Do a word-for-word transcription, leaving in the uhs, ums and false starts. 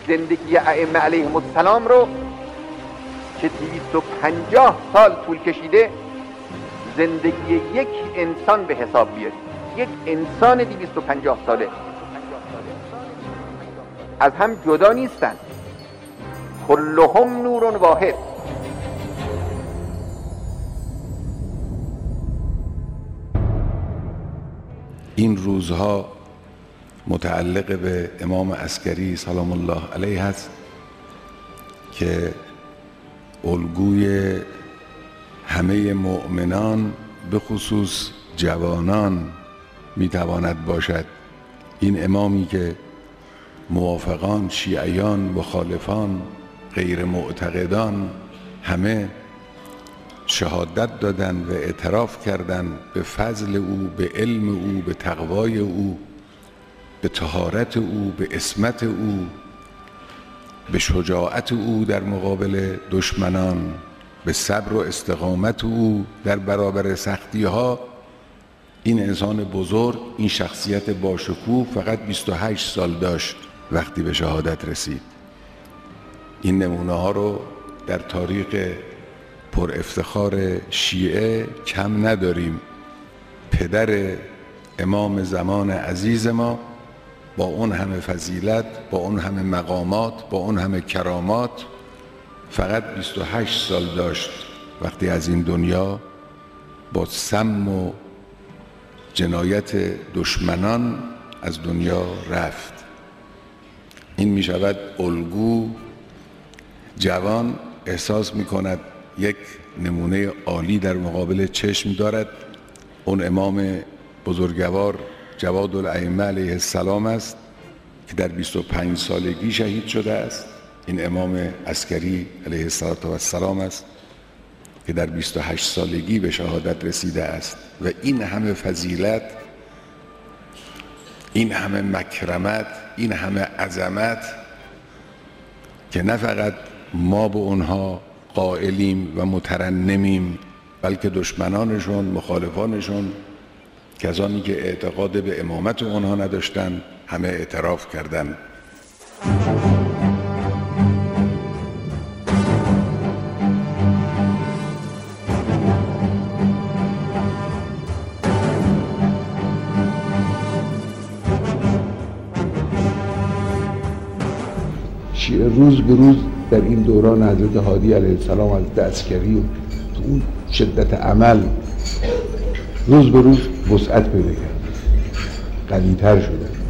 زندگی ائمه علیهم السلام رو که دویست و پنجاه سال طول کشیده زندگی یک انسان به حساب بیارید. یک انسان دویست و پنجاه ساله از هم جدا نیستن، کلهم نور واحد. این روزها متعلق به امام عسکری سلام الله علیه است که الگوی همه مؤمنان به خصوص جوانان میتواند باشد. این امامی که موافقان، شیعیان، مخالفان، غیر معتقدان همه شهادت دادن و اعتراف کردند به فضل او، به علم او، به تقوای او، به طهارت او، به عصمت او، به شجاعت او در مقابل دشمنان، به صبر و استقامت او در برابر سختی ها. این انسان بزرگ، این شخصیت باشکوه فقط بیست و هشت سال داشت وقتی به شهادت رسید. این نمونه ها رو در تاریخ پر افتخار شیعه کم نداریم. پدر امام زمان عزیز ما با اون همه فضیلت، با اون همه مقامات، با اون همه کرامات فقط بیست و هشت سال داشت وقتی از این دنیا با سم و جنایت دشمنان از دنیا رفت. این می شود الگو. جوان احساس می کند یک نمونه عالی در مقابل چشم دارد. اون امام بزرگوار جواد الائمه علیه السلام است که در بیست و پنج سالگی شهید شده است. این امام عسکری علیه السلام است که در بیست و هشت سالگی به شهادت رسیده است. و این همه فضیلت، این همه مکرمت، این همه عظمت که نه فقط ما به اونها قائلیم و مترنمیم، بلکه دشمنانشون، مخالفانشون، کسانی که اعتقاد به امامت اونها نداشتن، همه اعتراف کردند. شیعه روز به روز در این دوران حضرت هادی علیه السلام، حضرت عسکری و تو اون شدت عمل روز به روز وسعت پیدا کرد، قوی‌تر شدن.